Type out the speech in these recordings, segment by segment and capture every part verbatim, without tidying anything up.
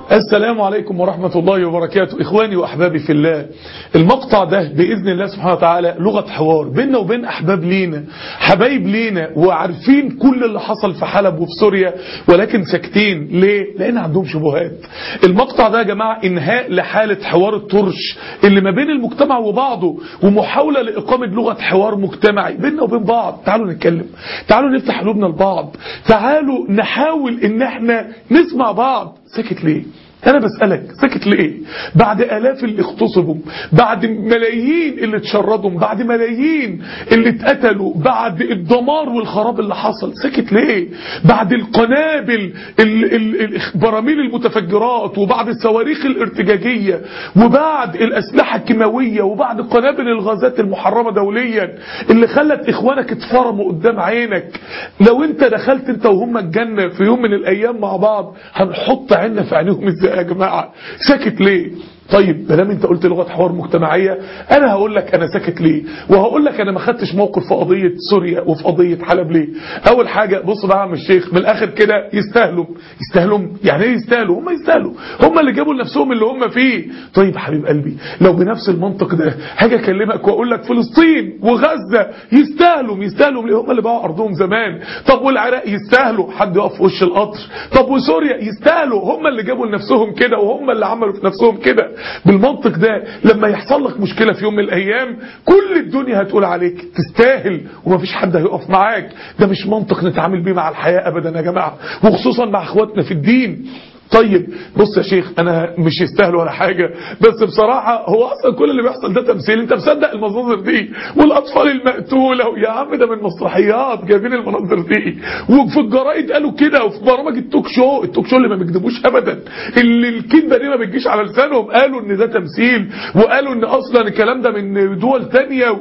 السلام عليكم ورحمة الله وبركاته. إخواني وأحبابي في الله، المقطع ده بإذن الله سبحانه وتعالى لغة حوار بيننا وبين أحباب لينا، حبايب لينا، وعارفين كل اللي حصل في حلب وفي سوريا ولكن ساكتين. ليه؟ لأن عندهم شبهات. المقطع ده يا جماعة إنهاء لحالة حوار الطرش اللي ما بين المجتمع وبعضه، ومحاولة لإقامة لغة حوار مجتمعي بيننا وبين بعض. تعالوا نتكلم، تعالوا نفتح قلوبنا لبعض، تعالوا نحاول إن احنا نسمع بعض. ساكت ليه؟ أنا بسألك ساكت ليه؟ بعد آلاف اللي اغتصبوا، بعد ملايين اللي اتشردوا، بعد ملايين اللي اتقتلوا، بعد الدمار والخراب اللي حصل، ساكت ليه؟ بعد القنابل ال ال براميل المتفجرات، وبعد الصواريخ الارتجاجية، وبعد الأسلحة الكيماوية، وبعد قنابل الغازات المحرمة دوليا اللي خلت إخوانك اتفرموا قدام عينك. لو انت دخلت انت وهم الجنة في يوم من الأيام مع بعض، هنحط عيننا في عينيهم ازاي يا جماعة؟ ساكت ليه؟ طيب مادام انت قلت لغة حوار مجتمعية، انا هقول لك انا ساكت ليه، وهقول لك انا ما خدتش موقف في قضية سوريا وفي قضية حلب ليه. اول حاجة بص بقى يا عم الشيخ، من الاخر كده، يستاهلوا يستاهلوا يعني ايه يستاهلوا؟ هم يستاهلوا، هم اللي جابوا لنفسهم اللي هم فيه. طيب يا حبيب قلبي، لو بنفس المنطق ده هاجي اكلمك واقول لك فلسطين وغزة يستاهلوا يستاهلوا ليه؟ هم اللي باعوا ارضهم زمان. طب والعراق يستاهلوا حد يقف في وش القطر؟ طب وسوريا يستاهلوا، هم اللي جابوا لنفسهم كده وهم اللي عملوا في نفسهم كده. بالمنطق ده لما يحصل لك مشكلة في يوم من الأيام، كل الدنيا هتقول عليك تستاهل ومفيش حد هيقف معاك. ده مش منطق نتعامل بيه مع الحياة أبدا يا جماعة، وخصوصا مع اخواتنا في الدين. طيب بص يا شيخ، انا مش يستاهل ولا حاجة، بس بصراحة هو اصلا كل اللي بيحصل ده تمثيل. انت مصدق المناظر دي والاطفال المقتولة؟ يا عم ده من مسرحيات جايبين المناظر دي، وفي الجرايد قالوا كده، وفي برامج التوك شو التوك شو اللي ما بيكذبوش ابدا، اللي الكذبة دي ما بتجيش على لسانهم، قالوا ان ده تمثيل، وقالوا ان اصلا الكلام ده من دول تانية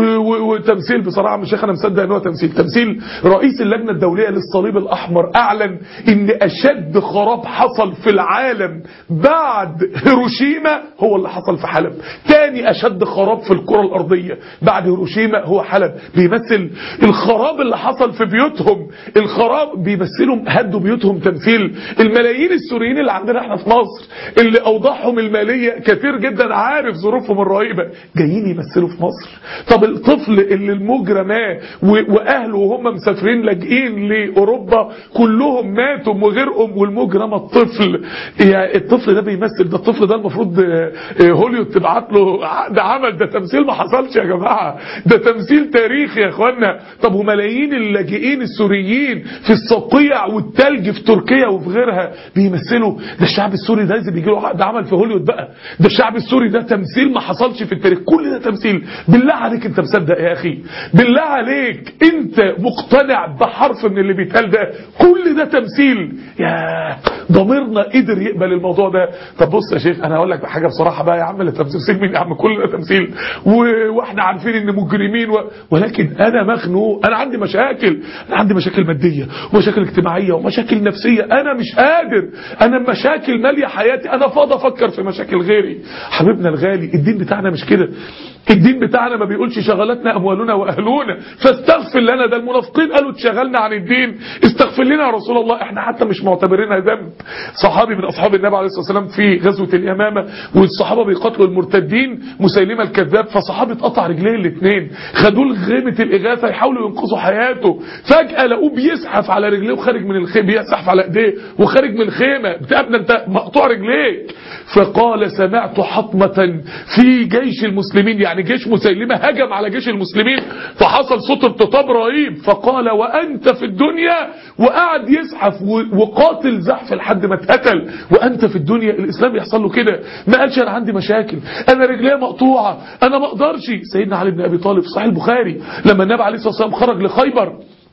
وتمثيل. بصراحة يا شيخ انا مصدق ان هو تمثيل. تمثيل. رئيس اللجنة الدولية للصليب الاحمر اعلن ان اشد خراب حصل في العالم بعد هيروشيما هو اللي حصل في حلب. تاني اشد خراب في الكرة الارضية بعد هيروشيما هو حلب. بيمثل الخراب اللي حصل في بيوتهم، الخراب بيمثلهم هدوا بيوتهم تمثيل. الملايين السوريين اللي عندنا احنا في مصر اللي اوضاعهم المالية كتير جدا عارف ظروفهم الرهيبة، جايين يمثلوا في مصر. طب الطفل اللي المجرماه واهله وهم مسافرين لاجئين لاوروبا كلهم ماتوا وغيرهم، والمجرمة الطفل يعني الطفل ده بيمثل. ده الطفل ده المفروض هوليوود تبعت له عقد عمل. ده تمثيل ما حصلش يا جماعة، ده تمثيل تاريخي يا اخوانا. طب وملايين اللاجئين السوريين في الصقيع والتلج في تركيا وفي غيرها بيمثلوا. ده الشعب السوري ده بيجي له عقد عمل في هوليوود بقى. ده الشعب السوري ده تمثيل ما حصلش في التاريخ. كل ده تمثيل. بالله عليك انت مصدق يا اخي؟ بالله عليك انت مقتنع بحرف من اللي بيتقال ده؟ كل ده تمثيل. يا ضميرنا قدر يقبل الموضوع ده. طب بص يا شيخ، انا هقول لك حاجه بصراحه بقى يا عم، لا تمثيل مين يا عم؟ كل ده تمثيل و... واحنا عارفين ان مجرمين و... ولكن انا مخنوق، انا عندي مشاكل، انا عندي مشاكل ماديه ومشاكل اجتماعيه ومشاكل نفسيه، انا مش قادر، انا مشاكل ماليه حياتي، انا فاضي افكر في مشاكل غيري. حبيبنا الغالي، الدين بتاعنا مش كده. الدين بتاعنا ما بيقولش شغلتنا اموالنا واهلنا فاستغفر لنا. ده المنافقين قالوا اتشغلنا عن الدين، استغفر لنا يا رسول الله. احنا حتى مش معتبرينها ذنب. صحابي من اصحاب النبي عليه الصلاه والسلام في غزوه اليمامه والصحابه بيقاتلوا المرتدين مسيلمه الكذاب، فصحابي اتقطع رجليه الاثنين، خدوه لغيمه الاغاثه يحاولوا ينقذوا حياته، فجاه لقوه بيزحف على رجليه وخارج من الخيمه، بيزحف على ايديه وخارج من الخيمه. بتقابل انت مقطوع رجليك. فقال سمعت حطمه في جيش المسلمين، يعني جيش مسيلمة هجم على جيش المسلمين فحصل صوت ارتطام رهيب. فقال وأنت في الدنيا، وقعد يزحف وقاتل زحف لحد ما اتقتل وأنت في الدنيا. الإسلام يحصل له كده، ما قالش أنا عندي مشاكل، أنا رجليه مقطوعة، أنا ما أقدرش. سيدنا علي بن أبي طالب في صحيح البخاري لما النبي عليه الصلاة والسلام خرج لخيبر،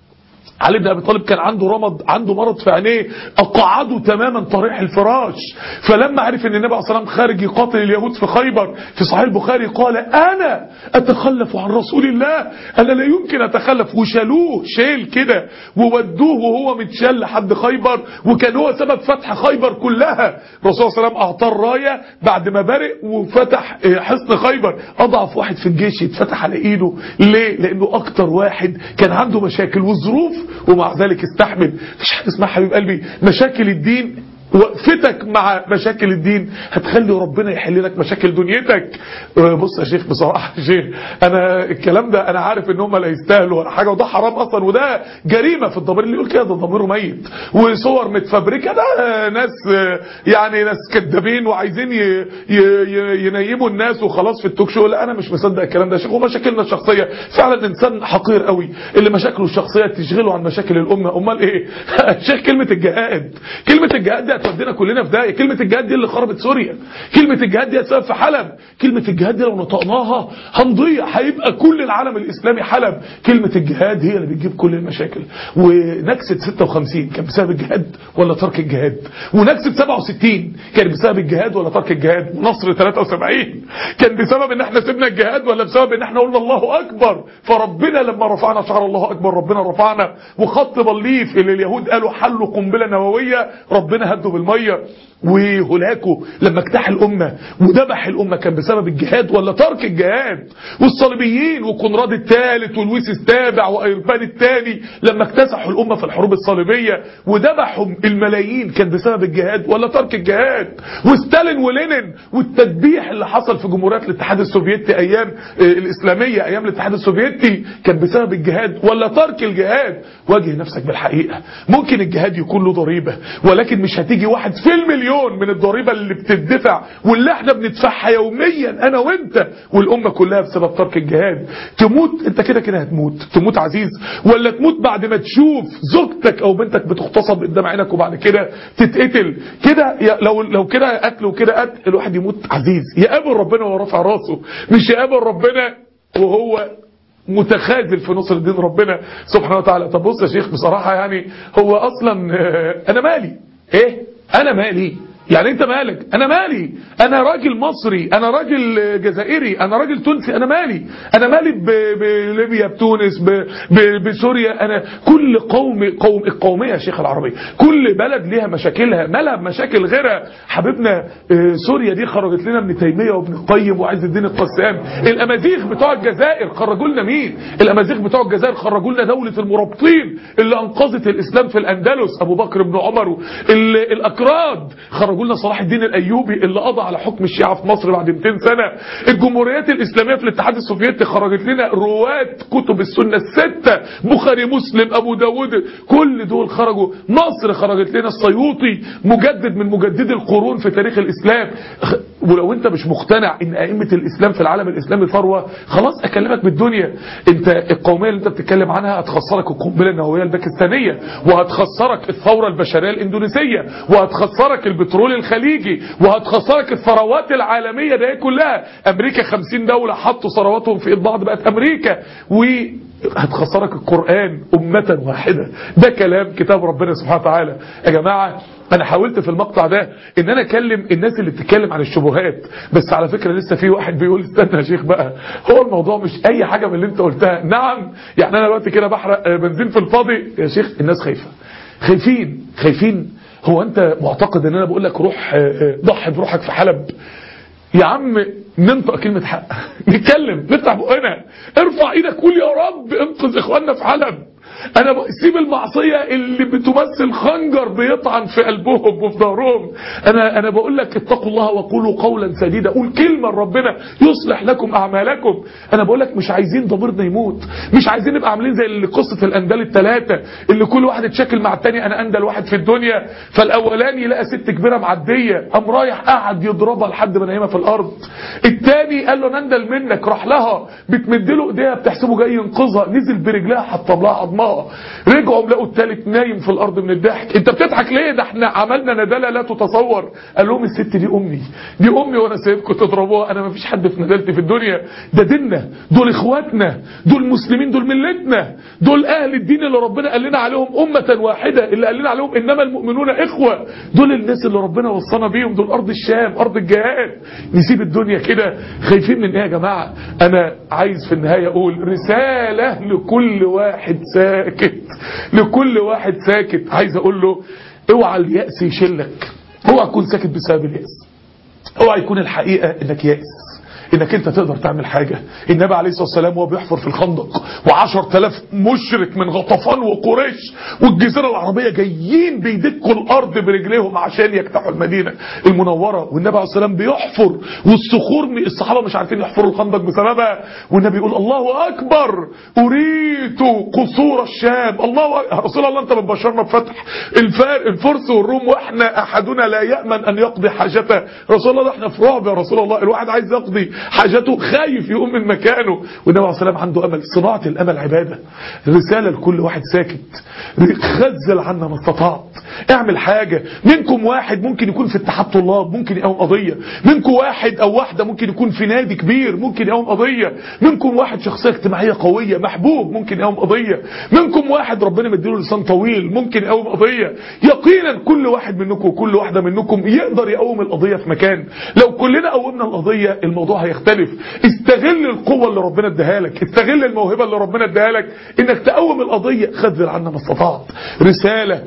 علي بن ابي طالب كان عنده رمض، عنده مرض في عينيه اقعده تماما طريح الفراش. فلما عرف ان النبي عليه الصلاه والسلام خارج يقاتل اليهود في خيبر في صحيح البخاري قال انا اتخلف عن رسول الله، انا لا يمكن اتخلف. وشالوه شيل كده وودوه وهو متشال لحد خيبر، وكان هو سبب فتح خيبر كلها. الرسول صلى الله عليه وسلم اعطاه الرايه بعد ما برئ وفتح حصن خيبر. اضعف واحد في الجيش يتفتح على ايده. ليه؟ لانه اكتر واحد كان عنده مشاكل وظروف ومع ذلك استحمل. مفيش حاجه اسمها حبيب قلبي مشاكل الدين وقفتك مع مشاكل الدين هتخلي ربنا يحل لك مشاكل دنيتك. بص يا شيخ بصراحة يا شيخ انا الكلام ده انا عارف ان هم لا يستاهلوا ولا حاجة، وده حرام اصلا، وده جريمة في الضمير. اللي يقول كده ده ضميره ميت، وصور متفبركة ده ناس يعني ناس كدابين وعايزين ي... ي... ينيموا الناس وخلاص في التوك شو. لا انا مش مصدق الكلام ده يا شيخ. ومشاكلنا الشخصية فعلا انسان حقير قوي اللي مشاكله الشخصية تشغله عن مشاكل الامة. امال ايه شيخ؟ كلمة الجهاد، كلمة الجهاد دي هتودينا كلنا في داهيه. كلمة الجهاد دي اللي خربت سوريا، كلمة الجهاد دي هتسبب في حلب، كلمة الجهاد دي لو نطقناها هنضيع، هيبقى كل العالم الاسلامي حلب. كلمة الجهاد هي اللي بتجيب كل المشاكل. ونكسة ستة وخمسين كان بسبب الجهاد ولا ترك الجهاد؟ ونكسة سبعة وستين كان بسبب الجهاد ولا ترك الجهاد؟ ونصر ثلاثة وسبعين كان بسبب ان احنا سيبنا الجهاد ولا بسبب ان احنا قلنا الله اكبر؟ فربنا لما رفعنا شعار الله اكبر ربنا رفعنا. وخط بليف اللي اليهود قالوا حلوا قنبله نوويه ربنا هده بالميه. وهلاكه لما اجتاح الأمة وذبح الأمة كان بسبب الجهاد ولا ترك الجهاد؟ والصليبيين وكونراد الثالث ولويس السابع وأيربان الثاني لما اكتسحوا الأمة في الحروب الصليبية وذبحوا الملايين كان بسبب الجهاد ولا ترك الجهاد؟ وستالين ولينين والتذبيح اللي حصل في جمهوريات الاتحاد السوفيتي أيام الإسلامية أيام الاتحاد السوفيتي كان بسبب الجهاد ولا ترك الجهاد؟ واجه نفسك بالحقيقة. ممكن الجهاد يكون له ضريبة ولكن مش هتيجي واحد في المليون من الضريبة اللي بتدفع واللي احنا بندفعها يوميا انا وانت والامة كلها بسبب ترك الجهاد. تموت انت كده كده هتموت، تموت عزيز ولا تموت بعد ما تشوف زوجتك او بنتك بتغتصب قدام عينك وبعد كده تتقتل كده؟ لو لو كده قتل وكده قتل الواحد يموت عزيز، يقابل ربنا وهو رافع راسه، مش يقابل ربنا وهو متخاذل في نصر الدين ربنا سبحانه وتعالى. طب بص يا شيخ بصراحة يعني هو اصلا انا مالي ايه؟ انا مالي يعني انت مالك؟ انا مالي؟ انا راجل مصري، انا راجل جزائري، انا راجل تونسي، انا مالي؟ انا مالي بليبيا بتونس بسوريا؟ انا كل قوم قوم القوميه يا شيخ العربيه كل بلد ليها مشاكلها، مالها بمشاكل غيرها. حبيبنا سوريا دي خرجت لنا ابن تيميه وابن القيم وعز الدين القسام. الامازيغ بتوع الجزائر خرجوا لنا مين؟ الامازيغ بتوع الجزائر خرجوا لنا دوله المرابطين اللي انقذت الاسلام في الاندلس ابو بكر بن عمر. الاكراد خرجوا لنا صلاح الدين الايوبي اللي قضى على حكم الشيعة في مصر بعد مئتين سنة. الجمهوريات الاسلاميه في الاتحاد السوفيتي خرجت لنا رواد كتب السنه السته، بخاري مسلم ابو داود، كل دول خرجوا. مصر خرجت لنا السيوطي مجدد من مجددي القرون في تاريخ الاسلام. ولو انت مش مقتنع ان ائمه الاسلام في العالم الاسلامي ثروه خلاص اكلمك بالدنيا. انت القوميه اللي انت بتتكلم عنها هتخسرك القنبله النوويه الباكستانيه، وهتخسرك الثوره البشريه الاندونيسيه، وهتخسرك البترول الخليجي، وهتخسرك الثروات العالميه دي كلها. امريكا خمسين دوله حطوا ثرواتهم في ايد بعض بقت امريكا. و هتخسرك القرآن أمة واحدة. ده كلام كتاب ربنا سبحانه وتعالى. يا جماعة أنا حاولت في المقطع ده إن أنا أكلم الناس اللي بتتكلم عن الشبهات، بس على فكرة لسه في واحد بيقول استنى يا شيخ بقى، هو الموضوع مش أي حاجة من اللي أنت قلتها. نعم يعني أنا دلوقتي كده بحرق بنزين في الفاضي يا شيخ. الناس خايفة، خايفين خايفين. هو أنت معتقد إن أنا بقول لك روح ضحي بروحك في حلب؟ يا عم ننطق كلمة حق، نتكلم، نفتح بقنا، ارفع ايدك قول يا رب انقذ اخواننا في حلب. انا سيب المعصية اللي بتمثل خنجر بيطعن في قلبهم وفي ظهرهم. انا انا بقول لك اتقوا الله وقولوا قولا سديدا، قول كلمة لربنا يصلح لكم اعمالكم. انا بقول لك مش عايزين ضميرنا يموت، مش عايزين نبقى عاملين زي اللي قصة الاندال الثلاثة اللي كل واحد اتشكل مع الثاني. انا اندل واحد في الدنيا، فالاولاني لقى ست كبيرة معدية قام رايح قعد يضربها لحد ما نايمة في الارض. الثاني قال له انا اندل منك، راح لها بتمدله ايديها بتحسبه جاي ينقذها، نزل برجلها حطم لها عظمها. رجعوا لقوا الثالث نايم في الارض من الضحك. انت بتضحك ليه؟ ده احنا عملنا ندالة لا تتصور. قال لهم الست دي امي، دي امي وانا سايبكم تضربوها. انا ما فيش حد في ندالتي في الدنيا، ده ديننا، دول اخواتنا، دول مسلمين، دول ملتنا، دول اهل الدين اللي ربنا قال لنا عليهم امه واحده، اللي قال لنا عليهم انما المؤمنون اخوه. دول الناس اللي ربنا وصانا بيهم، دول ارض الشام، ارض الجهاد. نسيب الدنيا كده خايفين من ايه يا جماعه؟ انا عايز في النهايه اقول رساله لكل واحد ساكت، لكل واحد ساكت عايز اقول له اوعى اليأس يشلك، اوعى تكون ساكت بسبب اليأس، اوعى يكون الحقيقة انك يأس. انك انت تقدر تعمل حاجة. النبي عليه الصلاة والسلام وهو بيحفر في الخندق وعشر تلاف مشرك من غطفان وقريش والجزيرة العربية جايين بيدكوا الارض برجليهم عشان يفتحوا المدينة المنورة، والنبي عليه الصلاة والسلام بيحفر والصخور الصحابة مش عارفين يحفروا الخندق بسببها، والنبي يقول الله اكبر اريد قصور الشام. الله أكبر. رسول الله انت بتبشرنا بفتح الفار الفرس والروم واحنا احدنا لا يأمن ان يقضي حاجته. رسول الله احنا في رعب يا رسول الله، الواحد عايز يقضي حاجته خايف يقوم من مكانه، والنبي عليه الصلاة والسلام عنده امل. صناعة الامل عبادة، رسالة لكل واحد ساكت، خزل عنا ما استطعت، اعمل حاجة. منكم واحد ممكن يكون في اتحاد طلاب ممكن يقوم قضية، منكم واحد او واحدة ممكن يكون في نادي كبير ممكن يقوم قضية، منكم واحد شخصية اجتماعية قوية محبوب ممكن يقوم قضية، منكم واحد ربنا مديله لسان طويل ممكن يقوم قضية. يقينا كل واحد منكم وكل واحدة منكم يقدر يقوم القضية في مكان. لو كلنا قومنا القضية الموضوع هيختلف. استغل القوة اللي ربنا اداها لك، استغل الموهبة اللي ربنا اداها لك انك تقوم القضية. خذل عنا ما استطعت. رسالة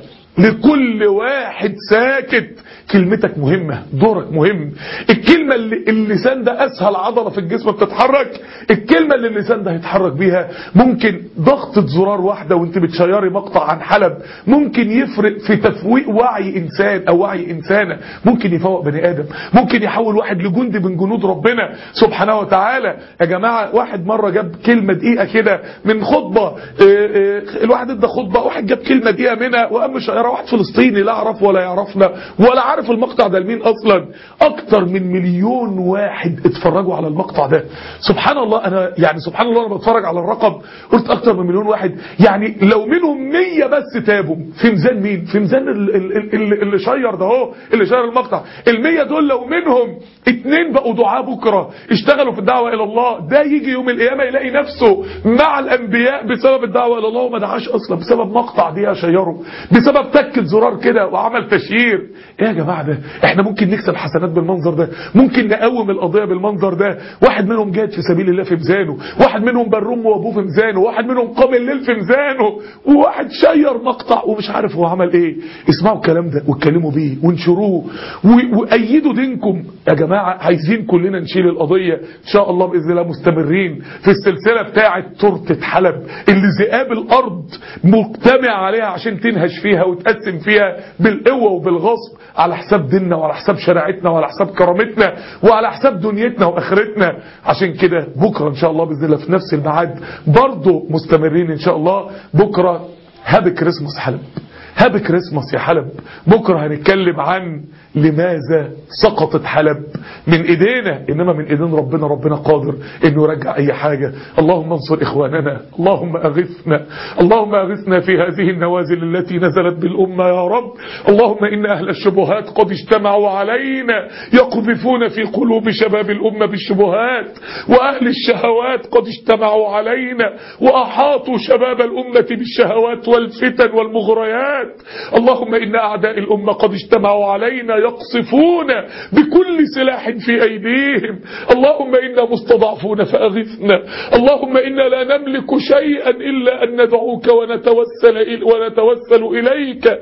لكل واحد ساكت، كلمتك مهمة، دورك مهم. الكلمة اللي اللسان ده اسهل عضلة في الجسم بتتحرك، الكلمة اللي اللسان ده هيتحرك بيها ممكن ضغطة زرار واحدة وانت بتشيري مقطع عن حلب ممكن يفرق في تفويق وعي انسان او وعي انسانة، ممكن يفوق بني ادم، ممكن يحول واحد لجندي من جنود ربنا سبحانه وتعالى. يا جماعة واحد مرة جاب كلمة دقيقة كده من خطبة، اه اه الواحد ادى خطبة، واحد جاب كلمة دقيقة منها وقام شيرها، واحد فلسطيني لا عرف ولا يعرفنا ولا عارف المقطع ده لمين اصلا. اكتر من مليون واحد اتفرجوا على المقطع ده. سبحان الله، انا يعني سبحان الله انا بتفرج على الرقم قلت اكتر من مليون واحد، يعني لو منهم مية بس تابوا في ميزان مين؟ في ميزان اللي شير ده اهو، اللي شير المقطع. المية دول لو منهم اتنين بقوا دعاة بكرة اشتغلوا في الدعوة الى الله، ده يجي يوم القيامة يلاقي نفسه مع الانبياء بسبب الدعوة الى الله وما دعاش اصلا، بسبب مقطع دي شيره، بسبب تكة زرار كده وعمل تشيير. ايه يا جماعة ده؟ احنا ممكن نكسب حسنات بالمنظر ده، ممكن نقوم القضية بالمنظر ده. واحد منهم جاد في سبيل الله في ميزانه، واحد منهم بر امه وابوه في ميزانه، واحد منهم قام الليل في ميزانه، وواحد شير مقطع ومش عارف هو عمل ايه. اسمعوا الكلام ده واتكلموا بيه وانشروه وايدوا دينكم يا جماعة. عايزين كلنا نشيل القضية ان شاء الله باذن الله، مستمرين في السلسلة بتاعة تورتة حلب اللي ذئاب الارض مجتمع عليها عشان تنهش فيها وتقسم فيها بالقوة وبالغصب على حساب ديننا وعلى حساب شريعتنا وعلى حساب كرامتنا وعلى حساب دنيتنا واخرتنا. عشان كده بكرة ان شاء الله باذن الله في نفس الميعاد برضه مستمرين ان شاء الله. بكرة هابي كريسماس حلب، هابي كريسماس يا حلب. بكرة هنتكلم عن لماذا سقطت حلب من ايدينا، انما من ايدين ربنا. ربنا قادر انه يرجع اي حاجة. اللهم انصر اخواننا، اللهم اغثنا، اللهم اغثنا في هذه النوازل التي نزلت بالامة يا رب. اللهم ان اهل الشبهات قد اجتمعوا علينا يقذفون في قلوب شباب الامة بالشبهات، واهل الشهوات قد اجتمعوا علينا واحاطوا شباب الامة بالشهوات والفتن والمغريات. اللهم ان اعداء الامة قد اجتمعوا علينا يقصفون بكل سلاح في أيديهم. اللهم إنا مستضعفون فأغثنا. اللهم إنا لا نملك شيئا إلا أن ندعوك ونتوسل, ونتوسل إليك.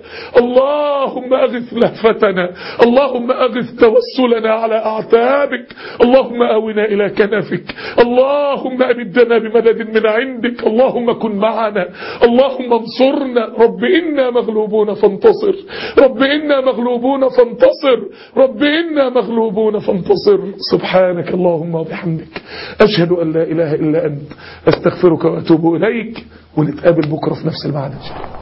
اللهم أغث لهفتنا، اللهم أغث توسلنا على أعتابك، اللهم آونا إلى كنفك، اللهم أمدنا بمدد من عندك، اللهم كن معنا، اللهم انصرنا. رب إنا مغلوبون فانتصر، رب إنا مغلوبون فانتصر، رب إنا مغلوبون فانتصر. سبحانك اللهم وبحمدك، أشهد أن لا إله إلا أنت، أستغفرك وأتوب إليك. ونتقابل بكرة في نفس الميعاد إن شاء الله.